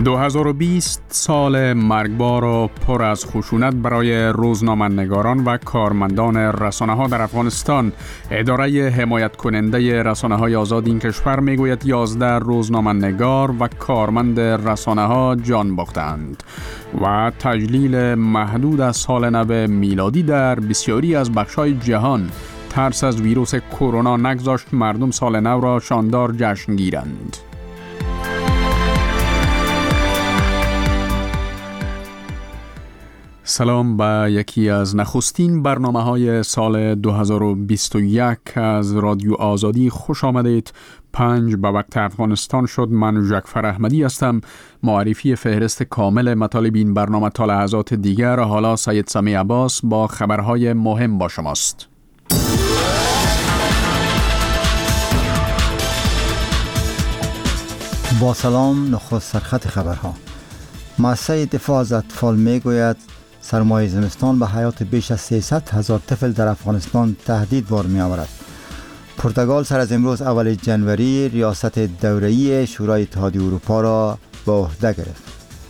2020 سال مرگبار و پر از خشونت برای روزنامه‌نگاران و کارمندان رسانه‌ها در افغانستان. اداره حمایت کننده رسانه‌های آزاد این کشور میگوید 11 روزنامه‌نگار و کارمند رسانه‌ها جان باختند و تجلیل محدود از سال نو میلادی در بسیاری از بخش‌های جهان ترس از ویروس کرونا نگذاشت مردم سال نو را شاندار جشن گیرند. سلام به یکی از نخستین برنامه‌های سال 2021 از رادیو آزادی خوش آمدید. 5 به وقت افغانستان شد. من جعفر احمدی هستم. معرفی فهرست کامل مطالب این برنامه تا لحظات دیگر. حالا سید سمی عباس با خبرهای مهم با شماست. با سلام، نخست سرخط خبرها. مؤسسه دفاع از اطفال میگوید سرمای زمستان به حیات بیش از 300,000 طفل در افغانستان تهدید بار می آورد. پرتغال سر از امروز اول جنوری ریاست دوره‌ای شورای اتحادیه اروپا را به عهده گرفت.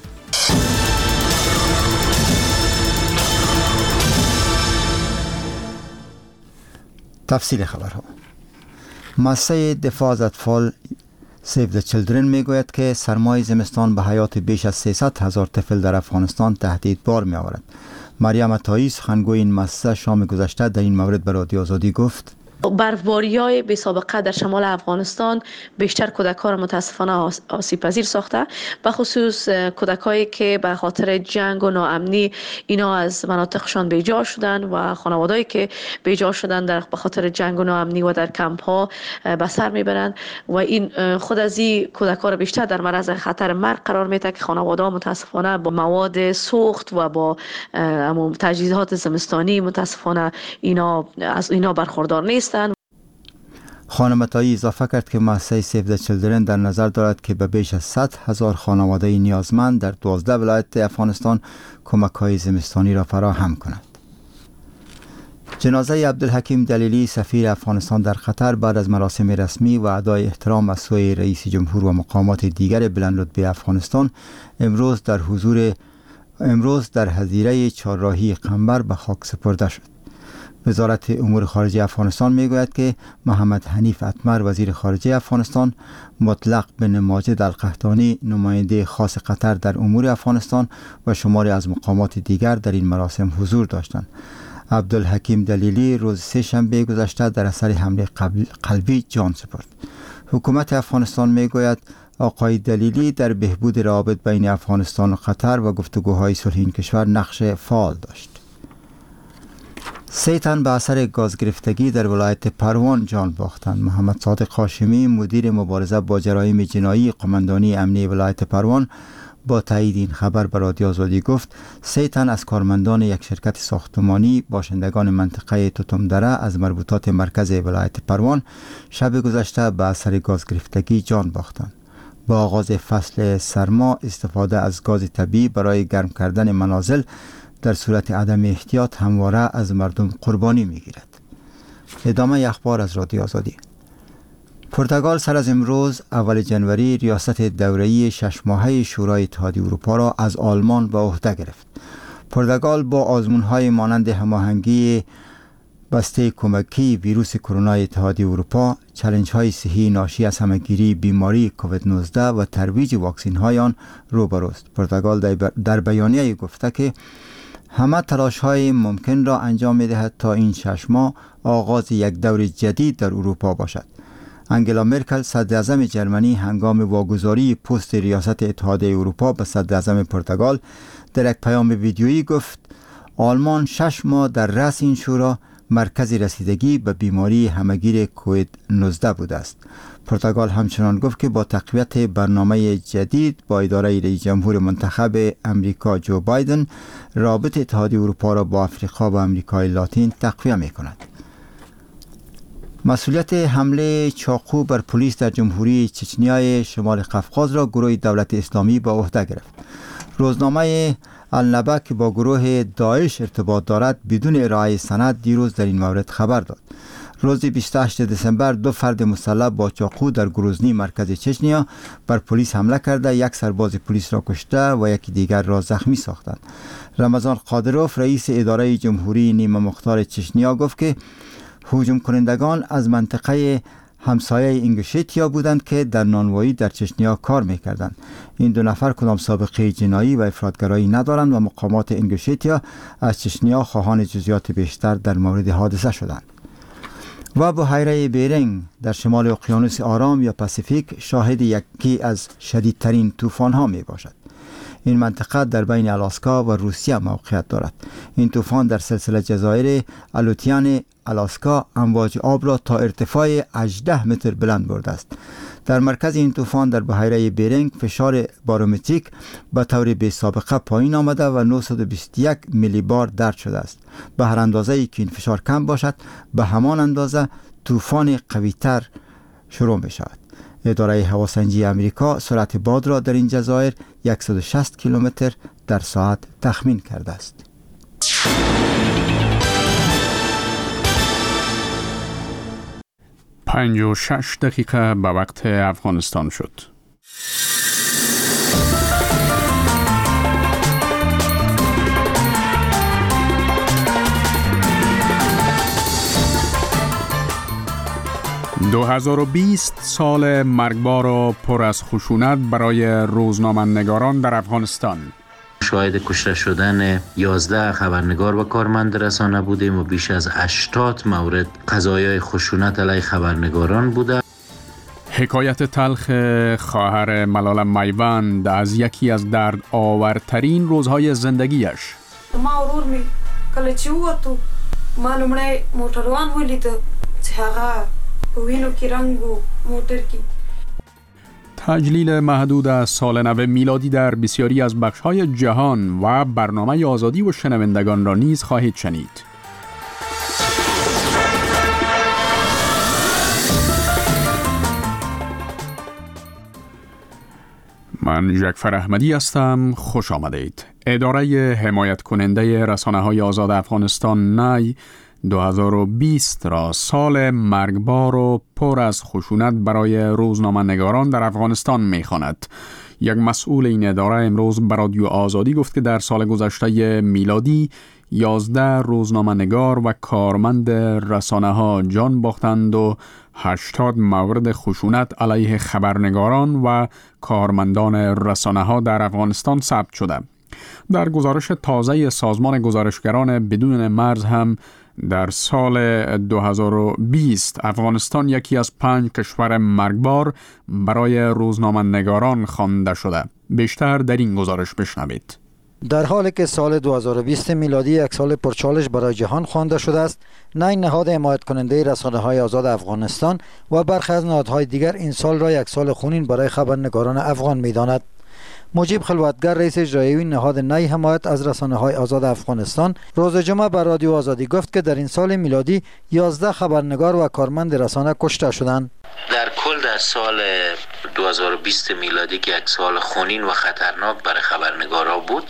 تفصیل خبرها. مؤسسه دفاع از اطفال سیو د چیلدرن میگوید که سرمای زمستان به حیات بیش از 300,000 طفل در افغانستان تهدید بار می آورد. مریم عطایی سخنگوی این مؤسسه شام گذشته در این مورد به رادیو آزادی گفت: برفباری‌های بی سابقه در شمال افغانستان بیشتر کودکان متاسفانه آسیب پذیر ساخته، به خصوص کودکایی که به خاطر جنگ و ناامنی اینا از مناطقشان بیجا شدن و خانوادهایی که بیجا شدن به خاطر جنگ و ناامنی و در کمپ ها به سر میبرند و این خود از این کودکان را بیشتر در معرض خطر مرگ قرار میده که خانواده‌ها متاسفانه با مواد سوخت و با تجهیزات زمستانی متاسفانه از اینا برخوردار نیست. خانم عطایی اضافه کرد که مؤسسه سیو د چیلدرن در نظر دارد که به بیش از 100,000 خانواده نیازمند در 12 ولایت افغانستان کمک‌های زمستانی را فراهم کند. جنازه عبدالحکیم دلیلی سفیر افغانستان در قطر بعد از مراسم رسمی و ادای احترام از سوی رئیس جمهور و مقامات دیگر بلندرتبه افغانستان امروز در حظیره چهارراهی قنبر به خاک سپرده شد. وزارت امور خارجه افغانستان میگوید که محمد حنیف اتمر وزیر خارجه افغانستان، مطلق بن ماجد القحطانی نماینده خاص قطر در امور افغانستان و شماری از مقامات دیگر در این مراسم حضور داشتند. عبدالحکیم دلیلی روز سه‌شنبه گذشته در اثر حمله قلبی جان سپرد. حکومت افغانستان میگوید آقای دلیلی در بهبود روابط بین افغانستان و قطر و گفتگوهای صلح این کشور نقش فعال داشت. 3 تن به اثر گاز گرفتگی در ولایت پروان جان باختند. محمد صادق هاشمی مدیر مبارزه با جرایم جنایی قماندانی امنیه ولایت پروان با تایید این خبر به رادیو آزادی گفت 3 تن از کارمندان یک شرکت ساختمانی باشندگان منطقه توتمدره از مربوطات مرکز ولایت پروان شب گذشته به اثر گاز گرفتگی جان باختند. با آغاز فصل سرما استفاده از گاز طبیعی برای گرم کردن منازل در صورت عدم احتیاط همواره از مردم قربانی میگیرد. ادامه اخبار از رادیو آزادی. پرتغال سر از امروز اول جنوری ریاست دوره‌ای 6 ماهه شورای اتحادیه اروپا را از آلمان به عهده گرفت. پرتغال با آزمون‌های مانند هماهنگی بسته کمکی ویروس کرونا اتحادیه اروپا، چالش‌های صحی ناشی از همه‌گیری بیماری کووید 19 و ترویج واکسن‌های آن روبروست. پرتغال در بیانیه گفته که همه تلاش‌های ممکن را انجام می‌دهد تا این 6 ماه آغاز یک دور جدید در اروپا باشد. انگلا مرکل صدراعظم جرمنی هنگام واگذاری پست ریاست اتحادیه اروپا به صدراعظم پرتغال در یک پیام ویدیویی گفت آلمان 6 ماه در رأس این شورا مرکز رسیدگی به بیماری همه‌گیر کووید 19 بوده است. پرتغال همچنان گفت که با تقویت برنامه جدید با اداره رئیس جمهور منتخب امریکا جو بایدن رابطه اتحادیه اروپا را با افریقا و امریکای لاتین تقویت می‌کند. مسئولیت حمله چاقو بر پلیس در جمهوری چچنیای شمال قفقاز را گروه دولت اسلامی به عهده گرفت. روزنامه النبأ که با گروه داعش ارتباط دارد بدون ارائه سند دیروز در این مورد خبر داد. روز 28 دسامبر 2 فرد مسلح با چاقو در گروزنی مرکز چچنیا بر پلیس حمله کرده یک سرباز پلیس را کشته و یکی دیگر را زخمی ساختند. رمضان قادروف رئیس اداره جمهوری نیمه مختار چچنیا گفت که هجوم کنندگان از منطقه همسایه اینگوشتیا بودند که در نانوایی در چچنیا کار میکردند. این دو نفر کدام سابقه جنایی و افراطگرایی ندارند و مقامات اینگوشتیا از چچنیا خواهان جزئیات بیشتر در مورد حادثه شدند. و بحیره بیرنگ در شمال اقیانوس آرام یا پاسیفیک شاهد یکی از شدیدترین طوفان ها می باشد. این منطقه در بین آلاسکا و روسیه موقعیت دارد. این طوفان در سلسله جزایر الوتیان آلاسکا امواج آب را تا ارتفاع 18 متر بلند برده است. در مرکز این طوفان در بحیره بیرنگ فشار بارومتریک به طور بی سابقه پایین آمده و 921 میلی بار درج شده است. به هر اندازه ای که این فشار کم باشد به همان اندازه طوفان قوی‌تر شروع می شود. اداره هواسنجی امریکا سرعت باد را در این جزایر 160 کیلومتر در ساعت تخمین کرده است. 56 دقیقه به وقت افغانستان شد. « 2020 سال مرگبار و پر از خشونت برای روزنامه‌نگاران در افغانستان. شاهد کشته شدن 11 خبرنگار و کارمند رسانه بودیم و بیش از 80 مورد قضایای خشونت علیه خبرنگاران بوده. حکایت تلخ خواهر ملال میوند از یکی از درد آورترین روزهای زندگیش. ما اورور می کله چې ووتو ما لومړی موټروان ولید چې هغه په وینو کې رنګ و موټر کې. تجلیل محدود از سال نو میلادی در بسیاری از بخش‌های جهان و برنامه آزادی و شنوندگان را نیز خواهید شنید. من جعفر احمدی هستم. خوش آمدید. اداره حمایت کننده رسانه‌های آزاد افغانستان نای 2020 را سال مرگبار و پر از خشونت برای روزنامه‌نگاران در افغانستان می‌خواند. یک مسئول این اداره امروز به رادیو آزادی گفت که در سال گذشته میلادی 11 روزنامه‌نگار و کارمند رسانه‌ها جان باختند و 80 مورد خشونت علیه خبرنگاران و کارمندان رسانه‌ها در افغانستان ثبت شده. در گزارش تازه سازمان گزارشگران بدون مرز هم در سال 2020 افغانستان یکی از 5 کشور مرگبار برای روزنامه‌نگاران خوانده شده. بیشتر در این گزارش بشنوید. در حالی که سال 2020 میلادی یک سال پرچالش برای جهان خوانده شده است، نای نهاد حمایت کننده رسانه‌های آزاد افغانستان و برخی از نهادهای دیگر این سال را یک سال خونین برای خبرنگاران افغان می‌داند. مجیب خلوتگر رئیس اجرایی نهاد نای حمایت از رسانه‌های آزاد افغانستان روز جمعه بر رادیو آزادی گفت که در این سال میلادی 11 خبرنگار و کارمند رسانه کشته شدند. در کل در سال 2020 میلادی که یک سال خونین و خطرناک برای خبرنگارا بود،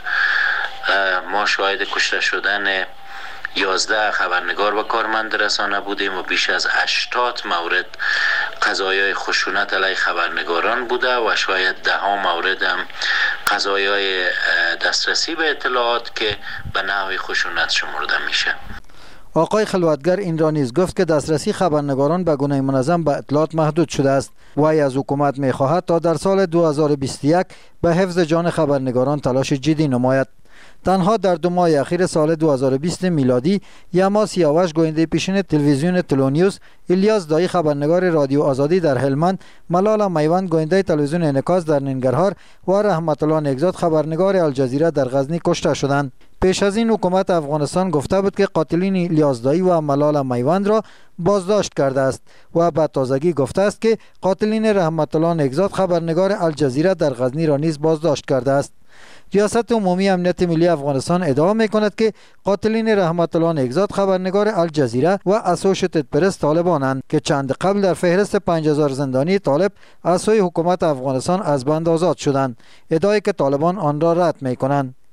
ما شاهد کشته شدن 11 خبرنگار و کارمند رسانه بودیم و بیش از 80 مورد قضایای خشونت علیه خبرنگاران بوده و شاید 10 مورد هم قضایای دسترسی به اطلاعات که به نحو خشونت شمرده میشه. آقای خلوتگر این را نیز گفت که دسترسی خبرنگاران به گونه منظم به اطلاعات محدود شده است. وی از حکومت می‌خواهد تا در سال 2021 به حفظ جان خبرنگاران تلاش جدی نماید. تنها در 2 ماه اخیر سال 2020 میلادی یما سیاوش گوینده پیشین تلویزیون تلونیوس، الیاس دایی خبرنگار رادیو آزادی در هلمند، ملال میوند گوینده تلویزیون انعکاس در ننگرهار و رحمت الله نگزاد خبرنگار الجزیره در غزنی کشته شدند. پیش از این حکومت افغانستان گفته بود که قاتلین الیاس دایی و ملال میوند را بازداشت کرده است و به تازگی گفته است که قاتلین رحمت الله نگزاد خبرنگار الجزیره در غزنی را نیز بازداشت کرده است. ریاست عمومی امنیت ملی افغانستان ادعا می‌کند که قاتلین رحمت الله نگزاد خبرنگار الجزیره و اسوشیتد پرس طالبانند که چند قبل در فهرست 5000 زندانی طالب از سوی حکومت افغانستان از بند آزاد شدند. ادعایی که طالبان آن را رد می‌کنند.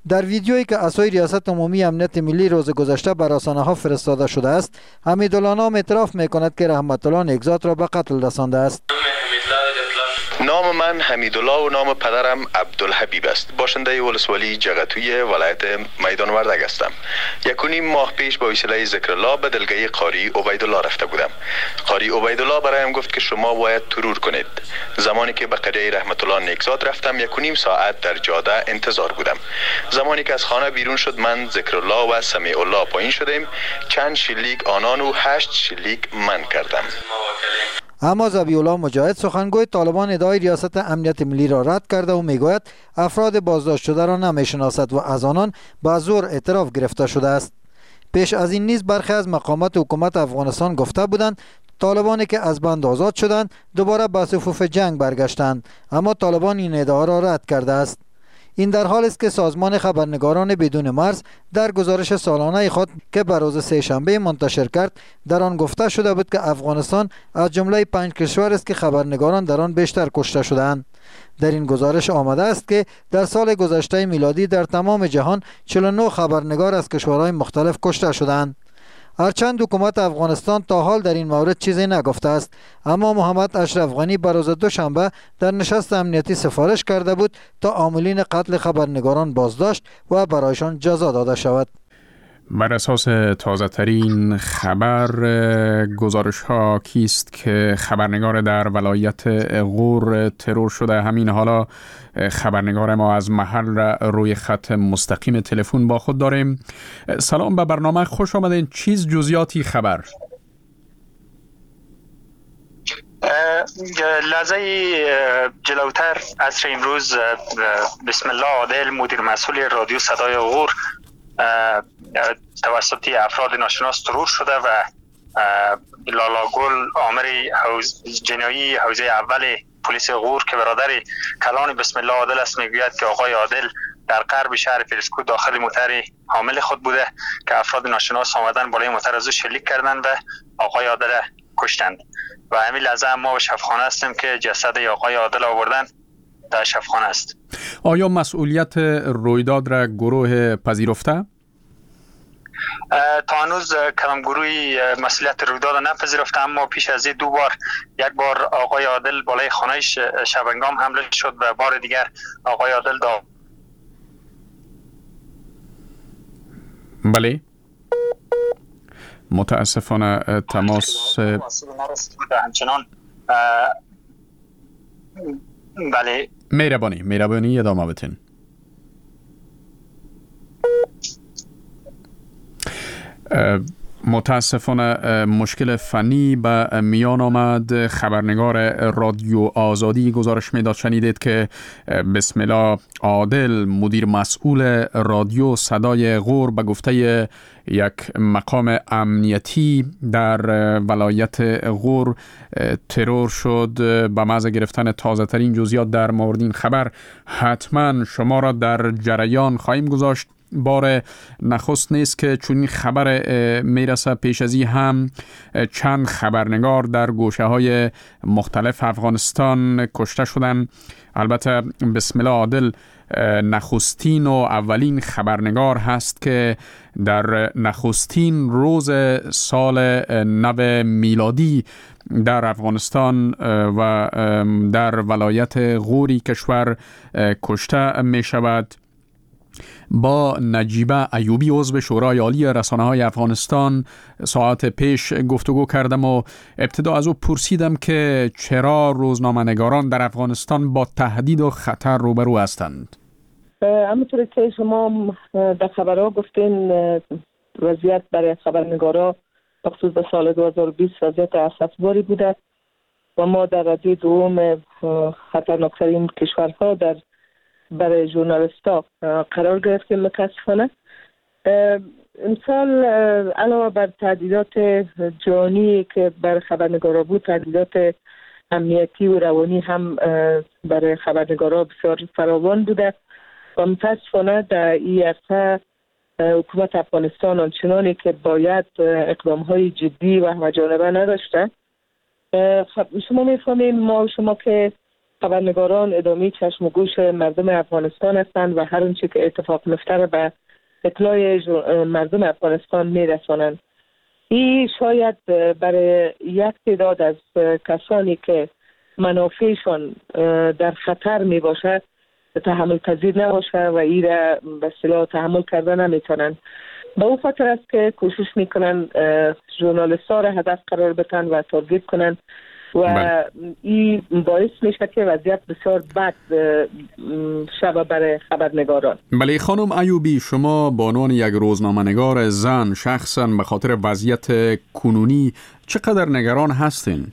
در ویدیویی که از سوی ریاست عمومی امنیت ملی روز گذشته بر رسانه‌ها فرستاده شده است، حمیدالله نام اعتراف می‌کند که رحمت الله نیکزاد را به قتل رسانده است. نام من حمیدالله و نام پدرم عبدالحبیب است. باشنده ولسوالی جغتوی ولایت میدان وردک هستم. 1.5 ماه پیش با وسیله ذکر الله به دلگاه قاری عبیدالله رفته بودم. قاری عبیدالله برایم گفت که شما باید ترور کنید. زمانی که به قریه رحمت الله نیکزاد رفتم 1.5 ساعت در جاده انتظار بودم. زمانی که از خانه بیرون شد من ذکر الله و سمیع الله پایین شدیم. چند شلیک آنان و 8 شلیک من کردم. اما ذبیح الله مجاهد سخنگوی طالبان ادعای ریاست امنیت ملی را رد کرده و میگوید افراد بازداشت شده را نمیشناسد و از آنان به زور اعتراف گرفته شده است. پیش از این نیز برخی از مقامات حکومت افغانستان گفته بودند طالبانی که از بند آزاد شدند دوباره به صفوف جنگ برگشتند، اما طالبان این ادعا را رد کرده است. این در حال است که سازمان خبرنگاران بدون مرز در گزارش سالانه خود که بر روز سه‌شنبه منتشر کرد در آن گفته شده بود که افغانستان از جمله 5 کشور است که خبرنگاران در آن بیشتر کشته شدند. در این گزارش آمده است که در سال گذشته میلادی در تمام جهان 49 خبرنگار از کشورهای مختلف کشته شدند. هرچند حکومت افغانستان تا حال در این مورد چیزی نگفته است، اما محمد اشرف غنی بر روز دوشنبه در نشست امنیتی سفارش کرده بود تا عاملین قتل خبرنگاران بازداشت و برایشان جزا داده شود. بر اساس تازه ترین خبر گزارش ها کیست که خبرنگار در ولایت غور ترور شده. همین حالا خبرنگار ما از محل روی خط مستقیم تلفن با خود داریم. سلام، به برنامه خوش آمدین. چیز جزئیاتی خبر؟ لحظه جلوتر عصر امروز بسم الله عادل مدیر مسئول رادیو صدای غور توسط افراد ناشناس ترور شده و لالا گل آمر جنایی حوزه اول پلیس غور که برادر کلان بسم الله عادل است میگوید که آقای عادل در غرب شهر فیروزکوه داخل موتر حامل خود بوده که افراد ناشناس آمدن بالای موتر از او شلیک کردند و آقای عادل کشتند و همین لحظه ما به شفاخانه هستیم که جسد آقای عادل آوردن در شفاخانه است. آیا مسئولیت رویداد را گروه پذیرفته؟ تا هنوز کدام گروهی مسئولیت رویداد نپذیرفته، اما پیش از این 2 بار، یک بار آقای عادل بالای خانه شبنگام حمله شد و بار دیگر آقای عادل بله، متاسفانه تماس همچنان بله مهربانی ادامه بدین. متاسفانه مشکل فنی به میان آمد. خبرنگار رادیو آزادی گزارش میداد، شنیدید که بسم الله عادل مدیر مسئول رادیو صدای غور به گفته یک مقام امنیتی در ولایت غور ترور شد. به محض گرفتن تازه ترین جزئیات در مورد این خبر حتما شما را در جریان خواهیم گذاشت. بار نخست نیست که چون این خبر میرسه. پیش ازی هم چند خبرنگار در گوشه های مختلف افغانستان کشته شدن. البته بسم الله عادل نخستین و اولین خبرنگار هست که در نخستین روز سال نو میلادی در افغانستان و در ولایت غوری کشور کشته می شود. با نجیبه ایوبی عضو شورای عالی رسانه‌های افغانستان ساعت پیش گفتگو کردم و ابتدا از او پرسیدم که چرا روزنامه‌نگاران در افغانستان با تهدید و خطر روبرو هستند. همونطور که شما در خبرها گفتین وضعیت برای خبرنگارا بخصوص به سال 2020 وضعیت اسفباری بوده و ما در رده دوم خطرناکترین کشورها برای ژورنالیست‌ها قرار گرفتیم. متاسفانه امسال علاوه بر تهدیدات جانی که برای خبرنگارا بود، تهدیدات امنیتی و روانی هم برای خبرنگارا بسیار فراوان بوده و متاسفانه در این عرصه حکومت افغانستان آنچنانی که باید اقدام‌های جدی و همه‌جانبه نداشته. شما می‌فهمید، ما شما که خبرنگاران ادامه چشم و گوش مردم افغانستان هستند و هر آنچه که اتفاق میفته به اطلاع مردم افغانستان میرسانند. این شاید برای یک تعداد از کسانی که منافعشان در خطر می باشه تحمل پذیر نباشه و این را به اصطلاح تحمل کرده نمیتونن. به اون خاطر است که کوشش میکنن ژورنالیست ها را هدف قرار بدن و تارگت کنن و این باعث میشه که وضعیت بسیار بد شود برای خبرنگاران. بله خانم ایوبی، شما به عنوان یک روزنامه‌نگار زن شخصا به خاطر وضعیت کنونی چقدر نگران هستین؟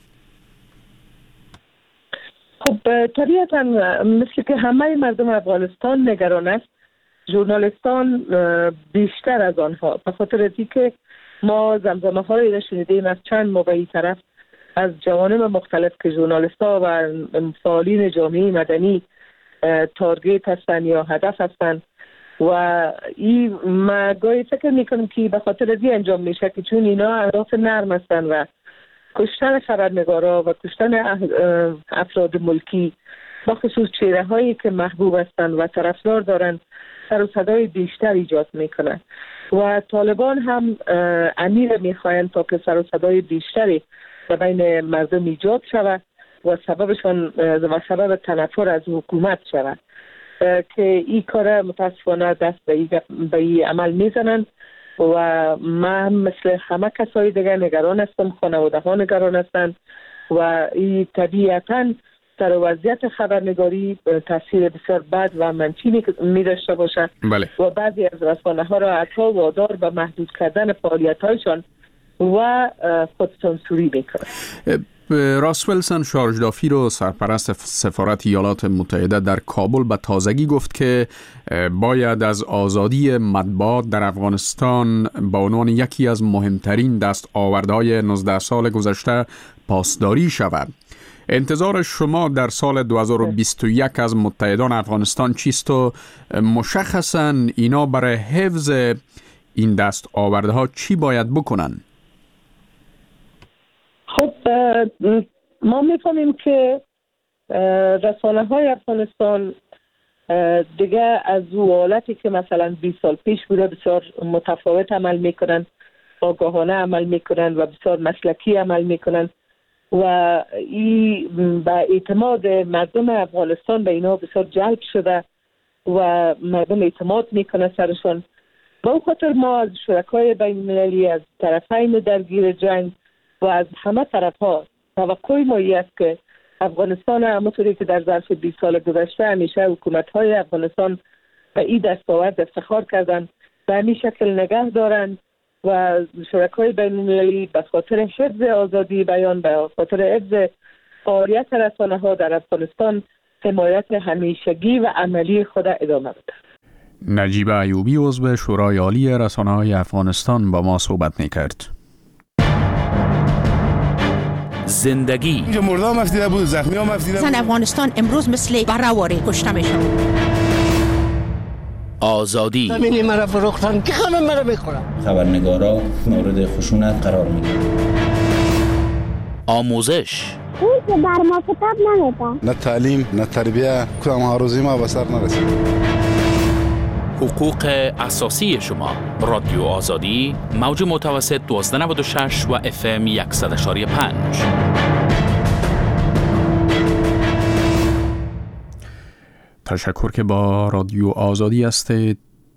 خب طبیعتا مثل که همه مردم افغانستان نگران است، ژورنالیستان بیشتر از آنها، به خاطر از اینکه ما زمزمه هایی را شنیدیم از چند موقعی طرف از جوانب مختلف که ژورنالیست‌ها و فعالین جامعه مدنی تارگت هستند یا هدف هستند و این ما گاهی فکر میکنم که به خاطر از این انجام میشه که چون اینا اهداف نرم هستند و کشتن خبرنگارا و کشتن افراد ملکی با خصوص چهره هایی که محبوب هستند و طرفدار دارن سر و صدای بیشتر ایجاد میکنه و طالبان هم امیر میخواین تا که سر و صدای بیشتری و بین مردم ایجاد شود و سبب تنفر از حکومت شود که این کار متاسفانه دست به این عمل میزنن و من مثل همه کسای دیگه نگران هستم، خانواده ها نگران هستند و این طبیعتاً در وضعیت خبرنگاری تاثیر بسیار بد و منفی می داشته باشد. بله. و بعضی از رسانه ها را حتی وادار به محدود کردن فعالیت هایشان و خودسانسوری میکنه. راس ویلسون شارژدافی رو سرپرست سفارت ایالات متحده در کابل به تازگی گفت که باید از آزادی مطبوعات در افغانستان به عنوان یکی از مهمترین دستاوردهای 19 سال گذشته پاسداری شود. انتظار شما در سال 2021 از متحدان افغانستان چیست و مشخصاً اینا برای حفظ این دستاوردها چی باید بکنن؟ خب ما می‌فهمیم که رسانه های افغانستان دیگه از او حالتی که مثلا 20 سال پیش بوده بسیار متفاوت عمل میکنن، آگاهانه عمل میکنن و بسیار مسلکی عمل میکنن و این با اعتماد مردم افغانستان به اینا بسیار جلب شده و مردم اعتماد میکنه سرشون. با اون خاطر ما از شرکای بین المللی، از طرفین درگیر جنگ و از همه طرفها توقع ما است که افغانستان همونطوری که در ظرف 20 سال گذشته همیشه حکومت‌های افغانستان به این دستاورد افتخار کردن و همین شکل نگه دارن و شرکای بین المللی به خاطر حفظ آزادی بیان، به خاطر حفظ فعالیت رسانه‌ها در افغانستان حمایت همیشگی و عملی خود ادامه بده. نجیب ایوبی عضو شورای عالی رسانه‌های افغانستان با ما صحبت می‌کرد. زندگی اینجا مردا هم افتیده بود، زخمی هم افتیده بود. زن افغانستان امروز مثل برهواری کشته میشن. آزادی زمینی مرا فروختن که همه مرا میخورن. خبرنگارا مورد خشونت قرار میگیرن. آموزش اون که بر ما کتاب نمیده. نه تعلیم نه تربیه، کدام هاروزی ما به سر نرسید. حقوق اساسی شما. رادیو آزادی، موج متوسط 1296 و FM 100.5. تشکر که با رادیو آزادی هستید.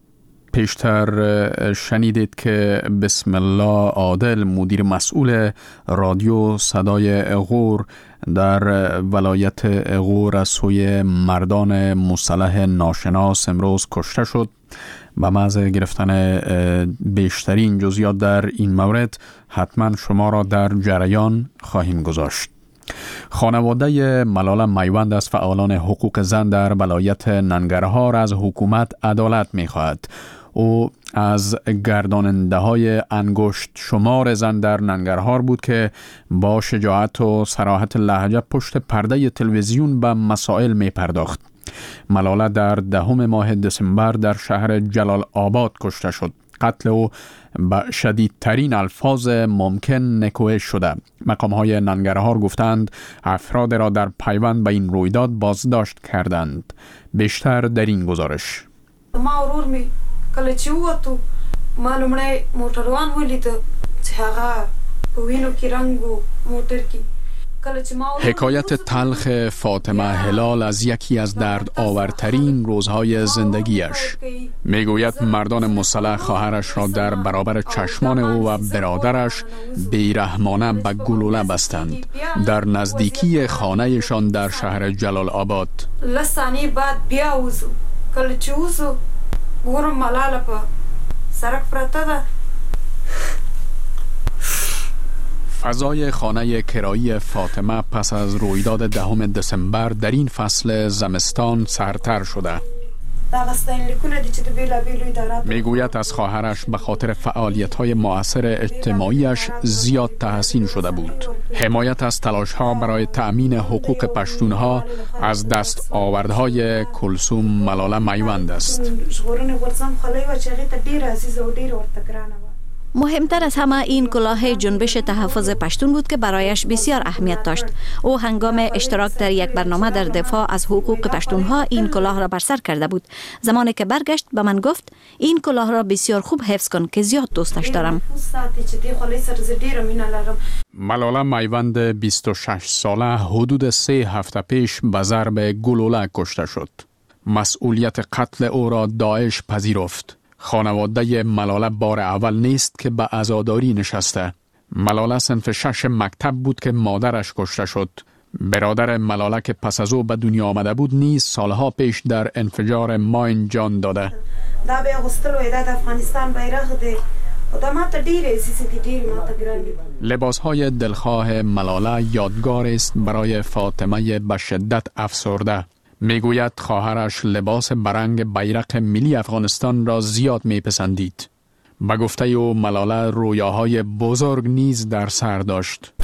پیشتر شنیدید که بسم الله عادل، مدیر مسئول رادیو صدای غور در ولایت غور از سوی مردان مسلح ناشناس امروز کشته شد. به محض گرفتن بیشترین جزئیات در این مورد حتما شما را در جریان خواهیم گذاشت. خانواده ملال میوند از فعالان حقوق زن در ولایت ننگرهار از حکومت عدالت می‌خواهد. او از گرداننده های انگشت شمار زن در ننگرهار بود که با شجاعت و صراحت لهجه پشت پرده تلویزیون به مسائل می پرداخت. ملاله در 10 ماه دسامبر در شهر جلال آباد کشته شد. قتل او به شدیدترین الفاظ ممکن نکوهش شده. مقام‌های ننگرهار گفتند افراد را در پیوند به این رویداد بازداشت کردند. بیشتر در این گزارش. ما ورور می کله چې ووتو ما لومړی موټروان ولید چې هغه په وینو کې رنګ و موټر کې. حکایت تلخ فاطمه هلال از یکی از درد آورترین روزهای زندگیش. میگوید مردان مسلح خواهرش را در برابر چشمان او و برادرش بیرحمانه به گلوله بستند در نزدیکی خانهشان در شهر جلال آباد. لسانی بعد بیا وزو کله چې وزو ګورم ملاله په سرک پرته ده. فضای خانه کرایی فاطمه پس از رویداد 10 دسامبر در این فصل زمستان سرتر شده. میگوید از خواهرش به خاطر فعالیت‌های مؤثر اجتماعیش زیاد تحسین شده بود. حمایت از تلاش‌ها برای تأمین حقوق پشتونها از دست آوردهای کلثوم ملاله میوند است. مهمتر از همه این کلاه جنبش تحفظ پشتون بود که برایش بسیار اهمیت داشت. او هنگام اشتراک در یک برنامه در دفاع از حقوق پشتونها این کلاه را بر سر کرده بود. زمانی که برگشت به من گفت این کلاه را بسیار خوب حفظ کن که زیاد دوستش دارم. ملاله میوند 26 ساله حدود 3 هفته پیش به ضرب گلوله کشته شد. مسئولیت قتل او را داعش پذیرفت. خانواده ملاله بار اول نیست که به عزاداری نشسته. ملاله صنف 6 مکتب بود که مادرش کشته شد. برادر ملاله که پس از او به دنیا آمده بود نیز سالها پیش در انفجار ماین جان داده. دا به غسل و د افغانستان بیرغ دی. لباسهای دلخواه ملاله یادگار است برای فاطمه به شدت افسرده. میگوید خواهرش لباس برنگ بیرق ملی افغانستان را زیاد میپسندید. به گفته او ملاله رویاهای بزرگ نیز در سر داشت.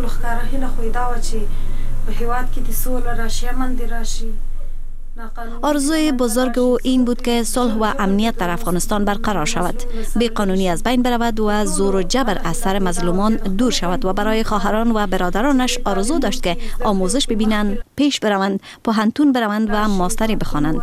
آرزوی بزرگ او این بود که صلح و امنیت در افغانستان برقرار شود، بیقانونی از بین برود و زور و جبر از سر مظلومان دور شود و برای خواهران و برادرانش آرزو داشت که آموزش ببینند، پیش بروند، پوهنتون بروند و ماستری بخوانند.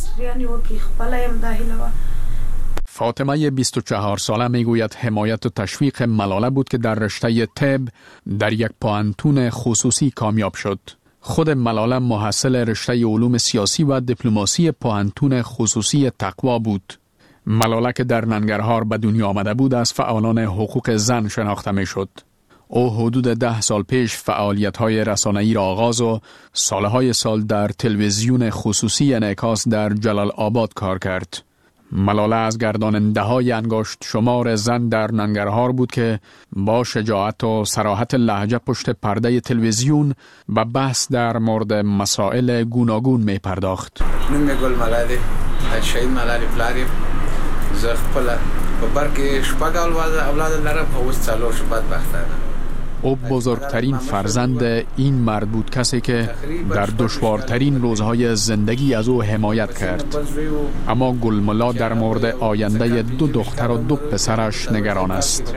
فاطمه 24 ساله میگوید حمایت و تشویق ملاله بود که در رشته طب در یک پوهنتون خصوصی کامیاب شد. خود ملاله محصل رشته علوم سیاسی و دیپلماسی پوهنتون خصوصی تقوا بود. ملاله که در ننگرهار به دنیا آمده بود از فعالان حقوق زن شناخته می شد. او حدود 10 سال پیش فعالیت‌های رسانه‌ای را آغاز و سالهای سال در تلویزیون خصوصی انعکاس در جلال آباد کار کرد. ملاله از گرداننده‌های انگشت شمار زن در ننگرهار بود که با شجاعت و صراحت لهجه پشت پرده تلویزیون به بحث در مورد مسائل گوناگون می پرداخت. نوم گل ملاله شهید ملاله پلاری زه خپل په بر کې شپږ اولاد لرم او اوس څلور شو بدبختانه. او بزرگترین فرزند این مرد بود، کسی که در دشوارترین روزهای زندگی از او حمایت کرد. اما گلملا در مورد آینده 2 دختر و 2 پسرش نگران است.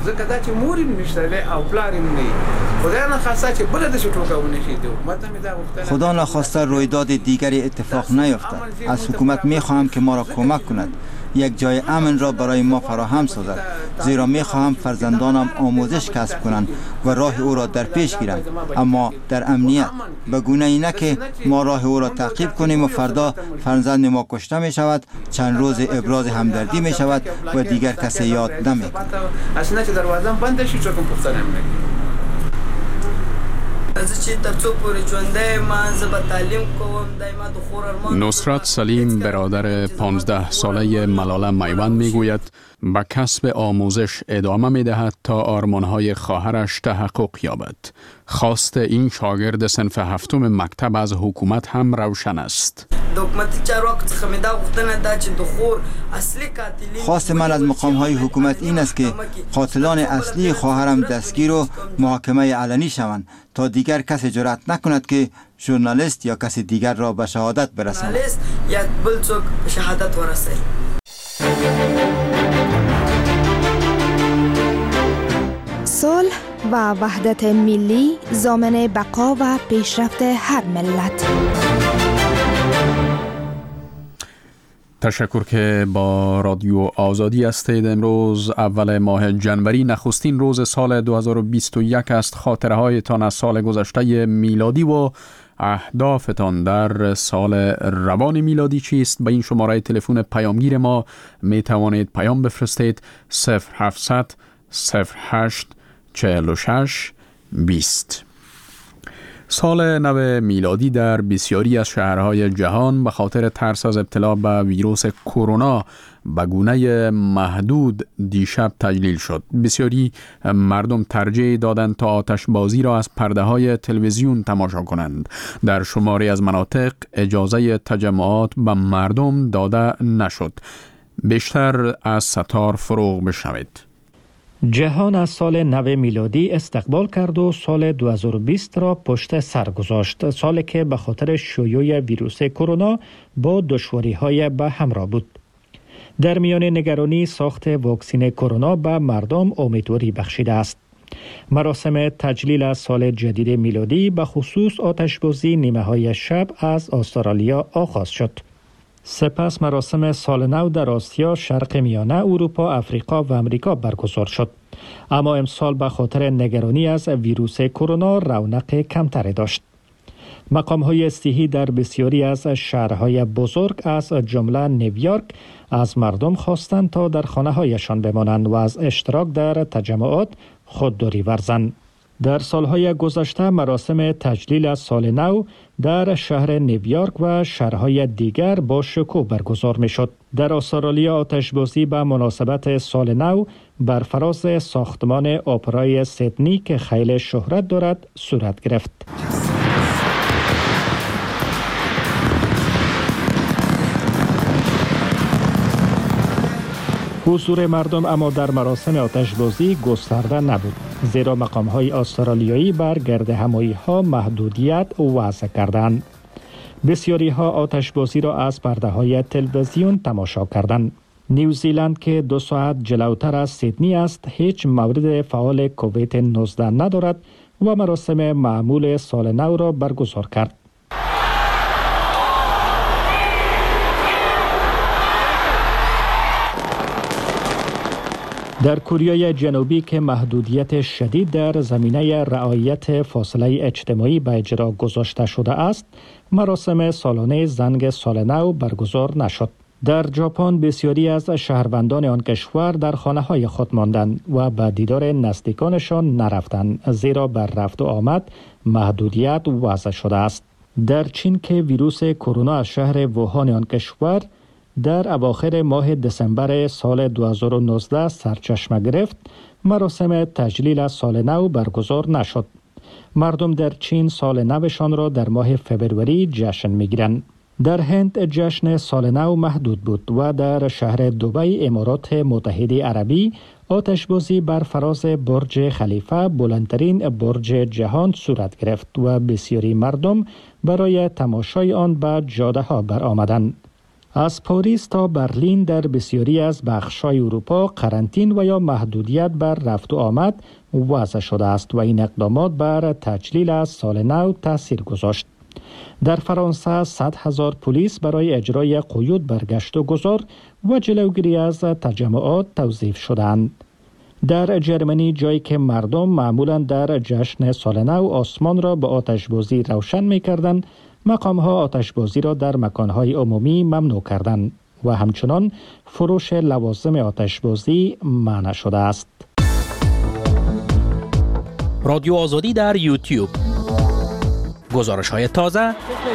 خدا نخواسته رویداد دیگری اتفاق نیفتد. از حکومت میخواهم که ما را کمک کند، یک جای امن را برای ما فراهم سازد، زیرا میخواهم فرزندانم آموزش کسب کنند و راه او را در پیش گیرند، اما در امنیت، به گونه‌ای نه که ما راه او را تعقیب کنیم و فردا فرزند ما کشته می شود، چند روز ابراز همدردی می شود و دیگر کسی یاد نمی کند. نصرت سلیم برادر 15 ساله ملاله میوند میگوید به کسب آموزش ادامه میدهد تا آرمانهای خواهرش تحقق یابد. خواست این شاگرد صنف 7 مکتب از حکومت هم روشن است. خواست من از مقام‌های حکومت این است که قاتلان اصلی خواهرم دستگیر و محاکمه علنی شوند تا دیگر کسی جرأت نکند که ژورنالیست یا کسی دیگر را به شهادت برساند. صلح و وحدت ملی ضامن بقا و پیشرفت هر ملت. تشکر که با رادیو آزادی هستید. امروز اول ماه جنوری، نخستین روز سال 2021 است. خاطره هایتان از سال گذشته میلادی و اهدافتان در سال روان میلادی چیست؟ به این شماره تلفن پیامگیر ما می توانید پیام بفرستید: 0700 08 46 20. سال نو میلادی در بسیاری از شهرهای جهان به خاطر ترس از ابتلا به ویروس کرونا به گونه محدود دیشب تجلیل شد. بسیاری مردم ترجیح دادند تا آتشبازی را از پرده‌های تلویزیون تماشا کنند. در شماری از مناطق اجازه تجمعات به مردم داده نشد. بیشتر از ستار فروغ بشنوید. جهان از سال نو میلادی استقبال کرد و سال 2020 را پشت سر گذاشت. سالی که به خاطر شیوع ویروس کرونا با دشواری‌های به همراه بود. در میان نگرانی ساخت واکسن کرونا به مردم امیدواری بخشیده است. مراسم تجلیل از سال جدید میلادی به خصوص آتشبازی نیمه‌های شب از استرالیا آغاز شد. سپس مراسم سال نو در آسیا، شرق میانه، اروپا، افریقا و امریکا برگزار شد. اما امسال به خاطر نگرانی از ویروس کرونا رونق کمتری داشت. مقام‌های صحی در بسیاری از شهرهای بزرگ از جمله نیویورک از مردم خواستند تا در خانه‌هایشان بمانند و از اشتراک در تجمعات خودداری ورزند. در سالهای گذشته مراسم تجلیل از سال نو در شهر نیویورک و شهرهای دیگر با شکوه برگزار می شد. در استرالیا آتشبازی به مناسبت سال نو بر فراز ساختمان اپرای سیدنی که خیلی شهرت دارد صورت گرفت. حضور مردم اما در مراسم آتشبازی گسترده نبود، زیرا مقام‌های استرالیایی بر گردهمایی‌ها محدودیت وضع کردند. بسیاری‌ها آتشبازی را از پرده‌های تلویزیون تماشا کردند. نیوزیلند که 2 ساعت جلوتر از سیدنی است، هیچ مورد فعال کووید 19 ندارد و مراسم معمول سال نو را برگزار کرد. در کره جنوبی که محدودیت شدید در زمینه رعایت فاصله اجتماعی به اجرا گذاشته شده است، مراسم سالانه زنگ سال نو برگزار نشد. در ژاپن بسیاری از شهروندان آن کشور در خانه‌های خود ماندند و به دیدار نزدیکانشان نرفتند، زیرا بر رفت و آمد محدودیت وضع شده است. در چین که ویروس کرونا از شهر ووهان آن کشور در اواخر ماه دسامبر سال 2019 سرچشمه گرفت، مراسم تجلیل از سال نو برگزار نشد. مردم در چین سال نوشان را در ماه فبروری جشن می‌گیرند. در هند جشن سال نو محدود بود و در شهر دبی امارات متحده عربی آتشبازی بر فراز برج خلیفه، بلندترین برج جهان، صورت گرفت و بسیاری مردم برای تماشای آن به جاده‌ها برآمدند. از پاریس تا برلین در بسیاری از بخش‌های اروپا قرنطین و یا محدودیت بر رفت و آمد وضع شده است و این اقدامات بر تجلیل از سال نو تاثیر گذاشت. در فرانسه 100,000 پلیس برای اجرای قیود بر گشت و گذار و جلوگیری از تجمعات توظیف شدند. در جرمنی، جایی که مردم معمولاً در جشن سال نو آسمان را به آتشبازی روشن می‌کردند، مقام‌ها آتشبازی را در مکان‌های عمومی ممنوع کردند و همچنان فروش لوازم آتشبازی منع شده است. رادیو آزادی در یوتیوب. گزارش‌های تازه.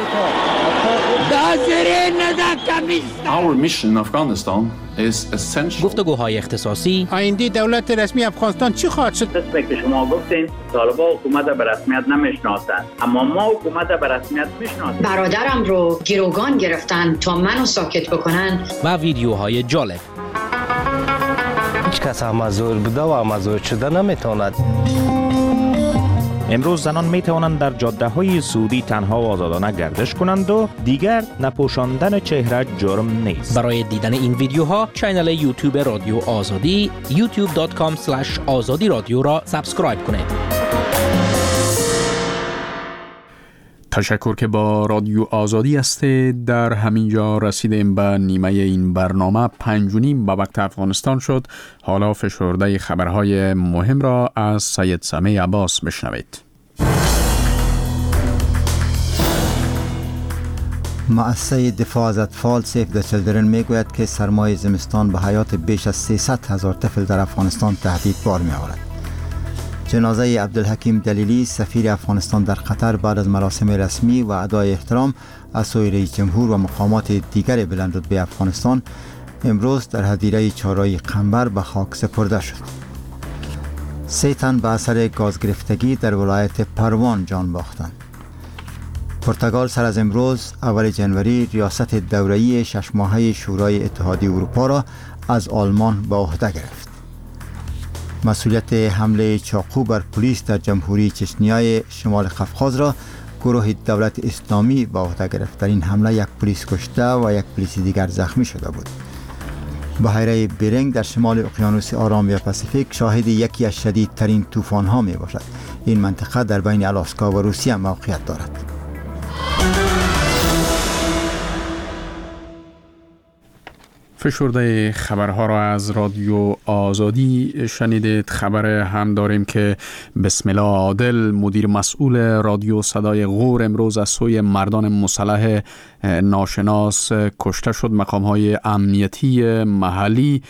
Our mission in Afghanistan is essential. گفتگوهای اختصاصی. آینده دولت رسمی افغانستان چی خواهد شد؟ قسمی که شما گفتین طالبان حکومت به رسمیت نمیشناسند، اما ما حکومت به رسمیت میشناسیم. برادرم رو گروگان گرفتن تا منو ساکت بکنن. و ویدیوهای جالب. هیچ کس هم زور بوده و هم زور شده نمیتواند. امروز زنان می توانند در جاده های سعودی تنها و آزادانه گردش کنند و دیگر نپوشاندن چهره جرم نیست. برای دیدن این ویدیوها کانال یوتیوب رادیو آزادی youtube.com/azadi رادیو را سابسکرایب کنید. تشکر که با رادیو آزادی هستید. در همین جا رسیدیم به نیمه این برنامه 5:30 به وقت افغانستان شد. حالا فشرده خبرهای مهم را از سید سمیع عباس بشنوید. مؤسسه دفاع از اطفال سیف د چیلدرن میگوید که سرمای زمستان به حیات بیش از 300,000 طفل در افغانستان تهدید بار می آورد. جنازه عبدالحکیم دلیلی سفیر افغانستان در قطر بعد از مراسم رسمی و ادای احترام از سوی رئیس جمهور و مقامات دیگر بلندرتبه افغانستان امروز در هدیره چهارراه قنبر به خاک سپرده شد. 3 تن به اثر گاز گرفتگی در ولایت پروان جان باختند. پرتغال سر از امروز اول جنوری ریاست دوره‌ای 6 ماهه شورای اتحادیه اروپا را از آلمان به عهده گرفت. مسئولیت حمله چاقو بر پلیس در جمهوری چچنیای شمال قفقاز را گروه دولت اسلامی به عهده گرفت. در این حمله 1 پلیس کشته و 1 پلیس دیگر زخمی شده بود. بحیره بیرنگ در شمال اقیانوس آرام یا پاسیفیک شاهد یکی از شدیدترین طوفان ها می باشد. این منطقه در بین آلاسکا و روسیه موقعیت دارد. فشرده خبرها را از رادیو آزادی شنیدید. خبر هم داریم که بسم الله عادل مدیر مسئول رادیو صدای غور امروز از سوی مردان مسلح ناشناس کشته شد. مقام‌های امنیتی محلی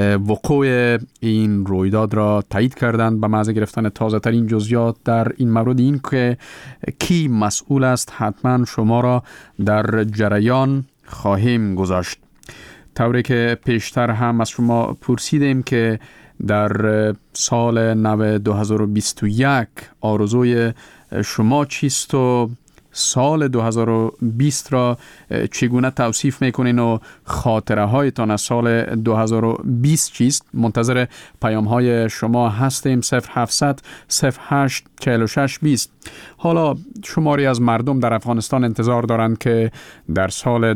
وقوع این رویداد را تایید کردند. به محض گرفتن تازه ترین جزئیات در این مورد این که کی مسئول است حتما شما را در جریان خواهیم گذاشت. طوری که پیشتر هم از شما پرسیدیم که در سال نو 2021 آرزوی شما چیست و سال 2020 را چگونه توصیف میکنین و خاطره هایتان از سال 2020 چیست؟ منتظر پیام های شما هستیم. 0700 08 46 20. حالا شماری از مردم در افغانستان انتظار دارند که در سال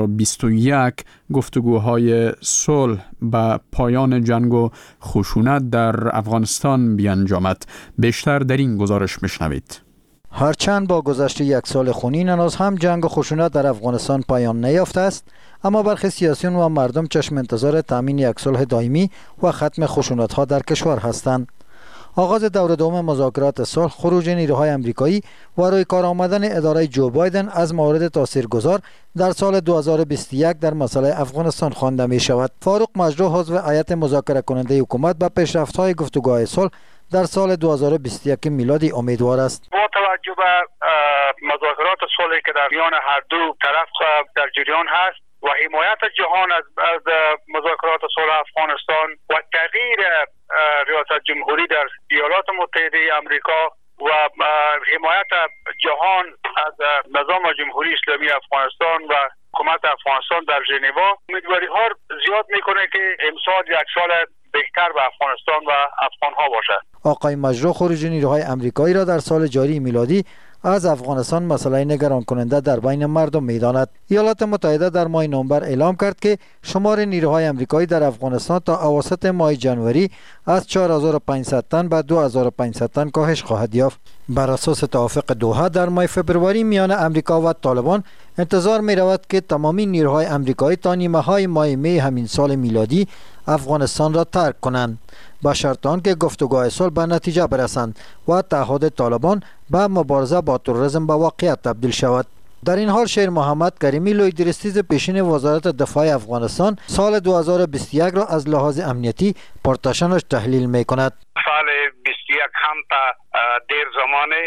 2021 گفتگوهای صلح به پایان جنگ و خشونت در افغانستان بیانجامد. بیشتر در این گزارش میشنوید. هرچند با گذشت 1 سال خونین هنوز هم جنگ و خشونت در افغانستان پایان نیافته است، اما برخی سیاسیون و مردم چشم انتظار تامین یک صلح دائمی و ختم خشونت ها در کشور هستند. آغاز دور دوم مذاکرات صلح، خروج نیروهای آمریکایی و روی کار آمدن اداره جو بایدن از موارد تاثیرگذار در سال 2021 در مسئله افغانستان خوانده می شود. فاروق مجروح عضو هیئت مذاکره کننده حکومت به پیشرفت‌های گفتگوهای صلح در سال 2021 میلادی امیدوار است. با توجه به مذاکرات صلحی که در میان هر دو طرف در جریان هست و حمایت جهان از مذاکرات صلح افغانستان و تغییر ریاست جمهوری در ایالات متحده آمریکا و حمایت جهان از نظام جمهوری اسلامی افغانستان و حکومت افغانستان در ژنو، امیدواری ها زیاد میکنه که امسال 1 سال بهتر به افغانستان و افغان ها باشد. آقای مجروح خروج نیروهای آمریکایی را در سال جاری میلادی از افغانستان مسئله نگران کننده در بین مردم می‌داند. ایالات متحده در ماه نوامبر اعلام کرد که شمار نیروهای آمریکایی در افغانستان تا اواسط ماه جنوری از 4500 تن به 2500 تن کاهش خواهد یافت. بر اساس توافق دوحه در ماه فبروری میان آمریکا و طالبان انتظار می رود که تمامی نیروهای آمریکایی تا نیمه های ماه می همین سال میلادی افغانستان را ترک کنند، با شرط آنکه گفتگوهای صلح به نتیجه برسند و تعهد طالبان به مبارزه با تروریسم به واقعیت تبدیل شود. در این حال شیر محمد کریمی لویدرستیز پیشین وزارت دفاع افغانستان سال 2021 را از لحاظ امنیتی پرتشنش تحلیل می کند. سال 21 هم تا دیر زمانه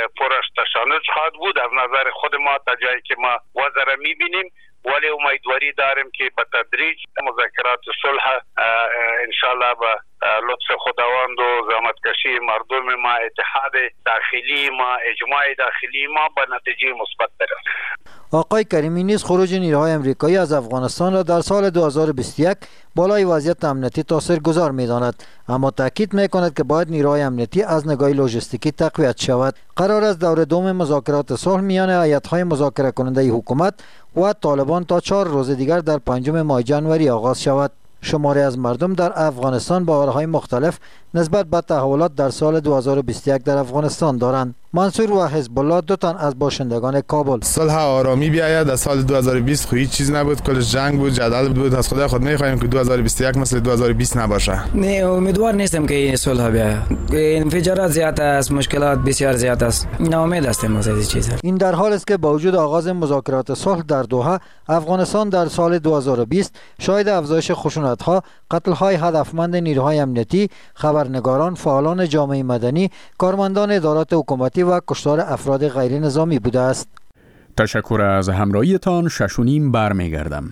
پرتشنج خواهد بود از نظر خود ما تا جایی که ما وضع می بینیم، ولی امیدواری داریم که به تدریج مذاکرات صلح انشالله به لطف خداوند و زحمتکشی مردم ما، اتحاد داخلی ما، اجماع داخلی ما به نتیجه مثبت برسد. آقای کریمی نیز خروج نیروهای امریکایی از افغانستان را در سال 2021 بالای وضعیت امنیتی تاثیرگذار می‌داند، اما تاکید می‌کند که باید نیروهای امنیتی از نگاه لوجستیکی تقویت شود. قرار است دور دوم مذاکرات صلح میان هیئت‌های مذاکره کننده حکومت و طالبان تا 4 روز دیگر در 5 ماه ژانویه آغاز شود. شماری از مردم در افغانستان باورهای مختلف نسبت به تحولات در سال 2021 در افغانستان دارند. منصور و حزب الله 2 تن از باشندگان کابل: صلح آرامی بیاید. از سال 2020 خو هیچ چیز نبود، کلش جنگ بود، جدل بود. از خدا خود می‌خوایم که 2021 مثل 2020 نباشه. نه امیدوار نیستم که این صلح بیاید. انفجارات زیاد است، مشکلات بسیار زیاد است. ناامید هستیم از این چیزا. این در حال است که با وجود آغاز مذاکرات صلح در دوحه، افغانستان در سال 2020 شاهد افزایش خشونت‌ها، قتل‌های هدفمند نیروهای امنیتی، خبرنگاران، فعالان جامعه مدنی، کارمندان ادارات حکومتی و کشتار افراد غیر نظامی بوده است. تشکر از همراهیتان. 6:30 برمیگردم.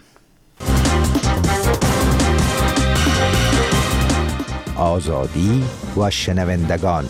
آزادی و شنوندگان.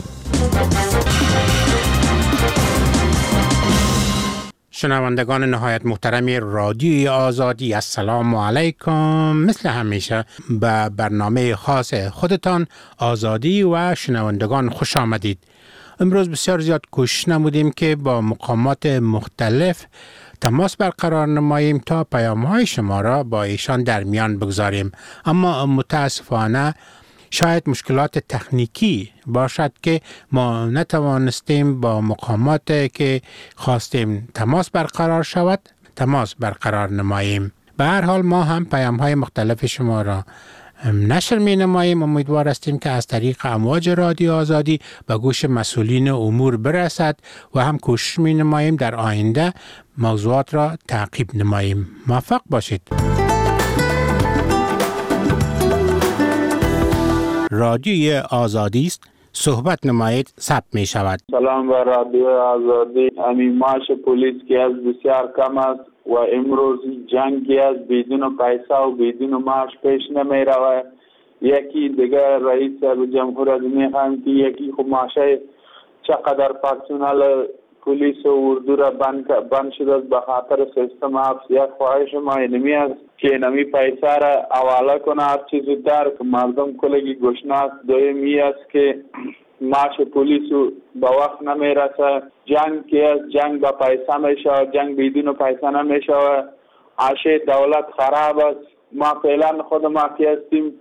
شنوندگان نهایت محترم رادیوی آزادی، السلام علیکم. مثل همیشه به برنامه خاص خودتان آزادی و شنوندگان خوش آمدید. امروز بسیار زیاد کوشش نمودیم که با مقامات مختلف تماس برقرار نماییم تا پیام‌های شما را با ایشان در میان بگذاریم، اما متاسفانه شاید مشکلات تکنیکی باشد که ما نتوانستیم با مقامات که خواستیم تماس برقرار شود تماس برقرار نماییم. به هر حال ما هم پیام‌های مختلف شما را نشر می نماییم. امیدوار هستیم که از طریق امواج رادیو آزادی به گوش مسئولین امور برسد و هم کوشش می نماییم در آینده موضوعات را تعقیب نماییم. موفق باشید. رادیوی آزادی است، صحبت نمایید ثبت می شود. سلام به رادیو آزادی. همین معاش پلیس که از بسیار کم است و امروز جنگی از بدون پیسه و بدون معاش پیش نمی رود. یکی دیگر رئیس جمهور از میخواهیم که یکی خب معاشه چقدر پرسنل پلیس و اردو را بند شده است به خاطر سیستم حبس. یک خواهش ما اینمی است که نمی پیسه را حواله کنه هر چیز زودتر که مردم کلگی گشنه. دومی است که معاش پلیس به وقت نمی رسه. جنگ که از جنگ با پیسه می شود، جنگ بدون پیسه نمی شود. عشه دولت خراب است. ما فعلا خود ما که هستیم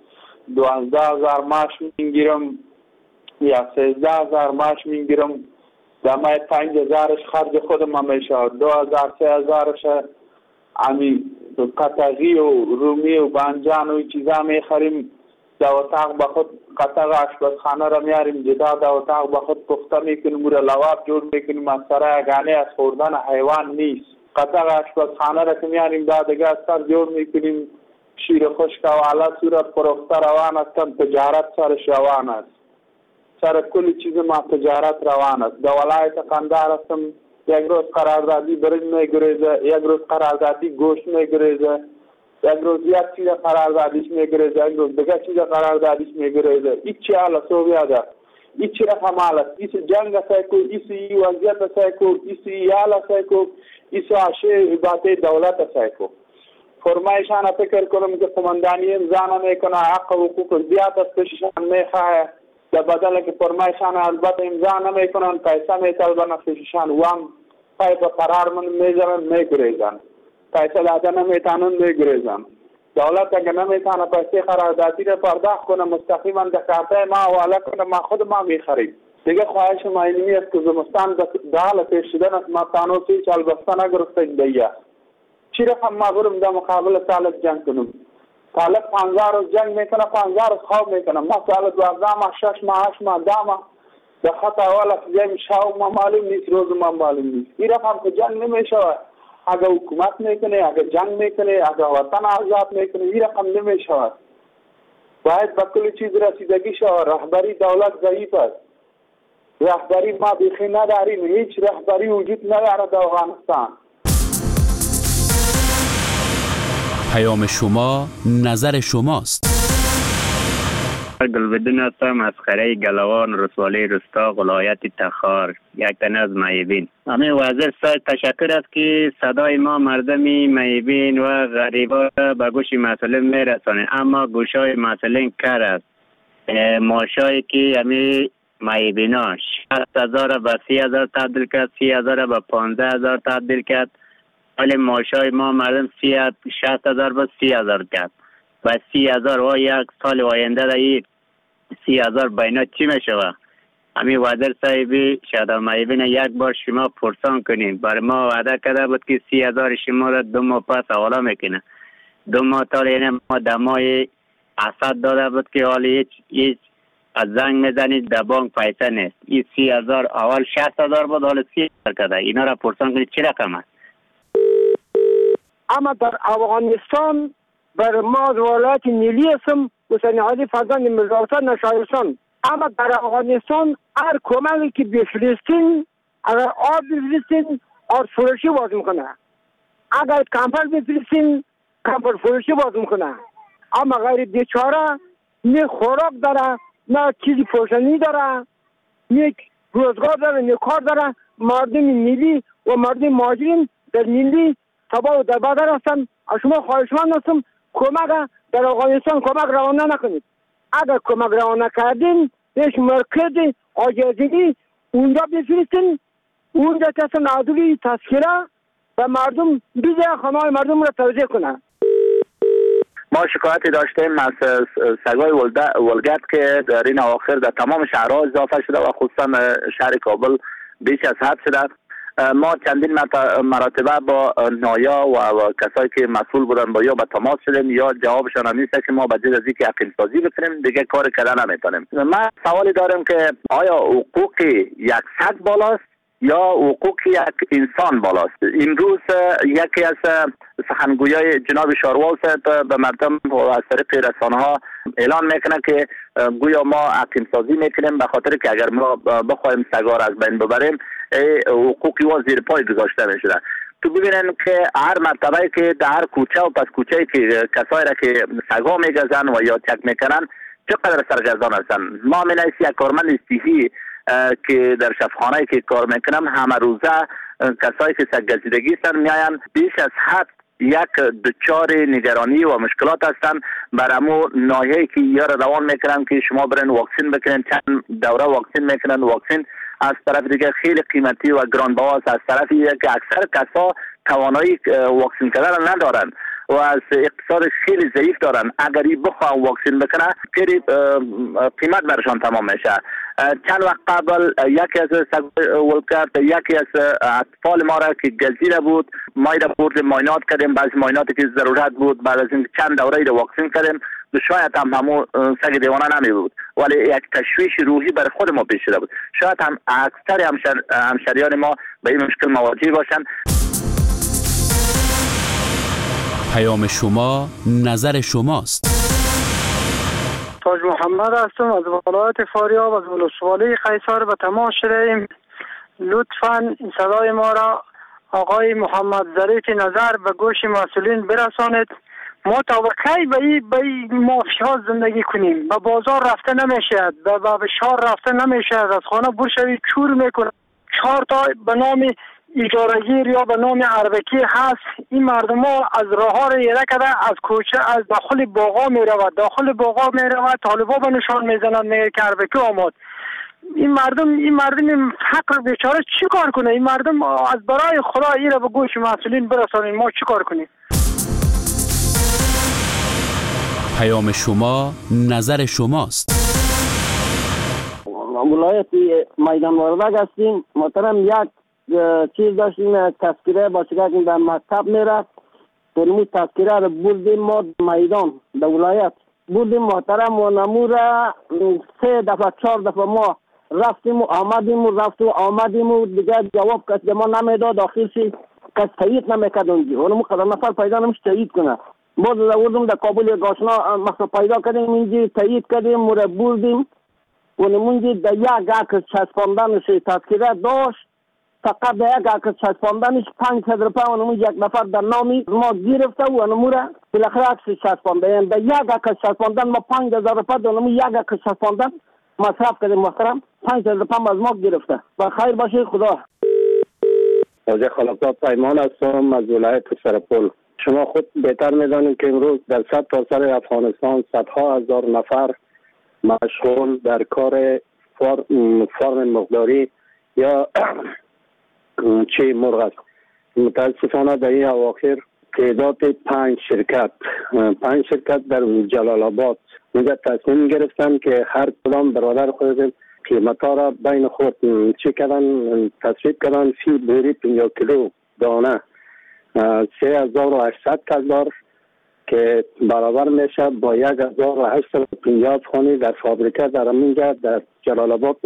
12,000 معاش میگیرم یا 13,000 معاش میگیرم. دمای 5,000 خرج خود ما می شود. 2,000 3,000 امی قطعی و رومی و بانجان و این چیزا می خریم. در اتاق با خود قطعه آشپزخانه را میاریم جدا، در اتاق با خود پخته میکنیم، او را لواب جور میکنیم. از سر یگانه از خوردن حیوان نیست. قطعه آشپزخانه را که میاریم دادگه از سر جور میکنیم. شیر خشک و علا صورت پرخته روان است. تجارت سرش روان است. سر کل چیز ما تجارت روان است. در ولایت قندهار هستم. یک روز قراردادی برنج میگریزه، یک روز قراردادی گوشت میگریزه، یک روز یک چیز قراردادیش میگریزه، یک روز دیگه چیز قراردادیش میگریزه. ایچی حالا سویاده، ایچی رقم حالا، ایسی جنگ سایکو، ایسی وضعیت سایکو، ایسی حالا سایکو، ایسی عشه باته دولت سایکو. فرمایشان فکر کنم که قماندانی امضا نمیکنه، حق و حقوق زیاد است پیششان میخواه. در بدل که فرمایشان البته امضا نمیکنن، پیسه میطلبن پیششان وام پای به قرار من میزنن میگریزن. پیسه داده نمیتونن میگریزن. دولت اگر نمیتونه پیسه قراردادی را پرداخت کنه مستقیما در کارت ما حواله کنه، ما خود ما میخریم. دیگه خواهش ما اینمی است که زمستان در حال پیش شدن است. ما تانو 3 سال بسته نگرفتیم دیگه. چی رقم ما برم در مقابل طالب جنگ کنم؟ طالب 50 روز جنگ میکنه، 50 روز خواب میکنه. ما طالب 12 ماه 6 ماه 8 ماه 10 ماه در خط اول افزای شاو ما معلوم نیست، روز ما معلوم نیست. این رقم که جنگ نمیشود. اگر حکومت میکنه، اگر جنگ میکنه، اگر وطن آزاد میکنه، این رقم نمیشود. باید به کل چیز رسیدگی شود. رهبری دولت ضعیف است. رهبری ما بیخی نداریم. هیچ رهبری وجود نداره در افغانستان. پیام شما نظر شماست. گلبدون هستم از خره گلوان رسوالی رستاق ولایت تخار، یک تنه از معیبین. همه وزیر صاحب تشکر است که صدای ما مردمی معیبین و غریبا به گوش مسئولین میرسانه، اما گوشای مسئولین کر است. ماشایی که همه معیبینا 60,000 به 30,000 تبدیل کرد، 30,000 به 15,000 تبدیل کرد، ولی ماشای ما مردم 60,000 به 30,000 کرد و 30,000 و یک سال آینده را این 30,000 بینا چی میشوه؟ همین وزیر صاحبی شاید معیبین یک بار شما پرسان کنین. برای ما وعده کرده بود که 30,000 شما را 2 ماه پس حواله میکنه. 2 ماه تا یعنی ما دمای اسد داده بود که حالی هیچ از زنگ میزنید در بانک پیسه نیست. این 30,000 اول 60,000 بود، حالا 30,000 کرده. اینا را پرسان کنید چی رقم است؟ اما در افغانستان بر ما ولایت نیلی هستم، حسین علی فرزند مرزاوطن نشایستان. اما در افغانستان هر کمکی که بفرستین، اگر آب بفرستین آب فروشی باز میکنه، اگر کمپر بفرستین کمپر فروشی باز میکنه. اما غیر بیچاره نه خوراک داره، نه چیزی پوشانی داره، نه روزگار داره، نه کار داره. مردم نیلی و مردم مهاجرین در نیلی تباه و در بدر هستن. از شما خواهشمند هستم کمک در افغانستان کمک روانه نکنید. اگر کمک روانه کردین بهش مرکز آجازگی اونجا بفرستین، اونجا کسی نادولی تذکره و مردم بیزه خانه مردم را توضیح کنه. ما شکایتی داشتیم از سگای ولگرد که در این آخر در تمام شهرها اضافه شده و خصوصا شهر کابل بیش از حد شده. ما چندین مراتبه با نایا و کسایی که مسئول بودن با یا به تماس شدیم یا جوابشان هم نیست که ما به جز از اینکه عقیم سازی بکنیم دیگه کار کردن نمیتونیم. من سوالی دارم که آیا حقوق یک سگ بالاست یا حقوق یک انسان بالاست؟ امروز یکی از سخنگویای جناب شاروال صاحب به مردم از طریق رسانه ها اعلان میکنه که گویا ما حقیم سازی میکنیم به خاطر که اگر ما بخوایم سگا را از بین ببریم حقوقی و زیر پای گذاشته میشده. تو ببینن که هر مرتبه که در هر کوچه و پس کوچه که کسایی را که سگا میگزن و یا چک میکنن چقدر سرگردان هستن. من منیس یک کارمند صحی که در شفاخانه که کار میکنم همه روزه کسایی که سگ گزیدگی هستن میاین بیش از حد یک دچار نگرانی و مشکلات هستن. برامو ناحیه‌ای که یار روان میکنن که شما برن واکسین بکنن، چند دوره واکسین میکنن. واکسین از طرف دیگه خیلی قیمتی و گرانبها است. از طرفی که اکثر کسا توانایی واکسین کردن ندارن و از اقتصاد خیلی ضعیف دارن. اگر بخوام واکسین بکنه خیلی قیمت برشان تمام میشه. چند وقت قبل یکی از ولکرد یکی از اطفال ما را که گزیده بود ما را برد ماینات کردیم، بعضی مایناتی که ضرورت بود بعد از این چند دوره را واکسین کردیم. شاید هم همون سگ دیوانه نمی بود ولی یک تشویش روحی بر خود ما پیش شده بود. شاید هم اکثر همشریان ما به این مشکل مواجه باشند. پیام شما نظر شماست. تاج محمد هستم از ولایت فاریاب از ولسوالی قیصر به تماس شدیم. لطفاً این صدای ما را آقای محمد ظریف نظر به گوش مسئولین برسانید. ما تا کی به این مافیا زندگی کنیم؟ به بازار رفته نمیشه، به شهر رفته نمیشه، از خانه برشوی چور میکنه. 4 تا به نام اجارهگیر یا به نام عربکی هست. این مردم ها از راه ها را یره کده از کوچه از داخل باغا می رود، داخل باغا می رود، طالبا به نشان می زنند میگه که عربکی آمد. این مردم فقر بیچاره چی کار کنه؟ این مردم از برای خدا این را به گوش مسئولین برسانید. ما چی کار کنیم؟ پیام شما نظر شماست. ولایت میدان وردگ هستیم. محترم یک چیز داشتیم تذکره با چیزی که در مکتب میرفت درمو تذکره رو بردیم ما میدان در ولایت بردیم محترم و نموره 3 دفعه 4 دفعه ما رفتیم و آمدیم و دیگه جواب کسی ما نمیداد. آخرش کس تایید نمیکرد اونجا اونمو قدر نفر پیدا نمیشه تایید کنه. باز دوردم در کابل گاشنا مقصد پیدا کردیم اینجا تایید کردیم و بردیم و نمونجا در یک عکس چسباندنش تذکره داشت فقط به یک عکس چسباندنش 500 روپیه اونمو یک نفر در نامی ما گرفته و اونمو را بالاخره عکس چسبانده. به یک عکس چسباندن ما 5000 روپیه اونمو یک عکس چسباندن مصرف کردیم محترم. 500 روپیه از ما گرفته. و خیر باشه خدا. حاجی خلقات پیمان هستم از ولایت سرپل. شما خود بهتر میدانید که امروز در سرتاسر افغانستان صدها هزار نفر مشغول در کار فارم مقداری یا چه مرغ است. متاسفانه در این اواخر تعداد 5 شرکت در جلال آباد اینجا تصمیم گرفتن که هر کدام برادر خود قیمتا را بین خود چه کردن تصویب کردن. فی بوری 50 کیلو دانه 3800 $، که برابر میشه با 1850 افغانی در فابریکه در اینجا در جلال آباد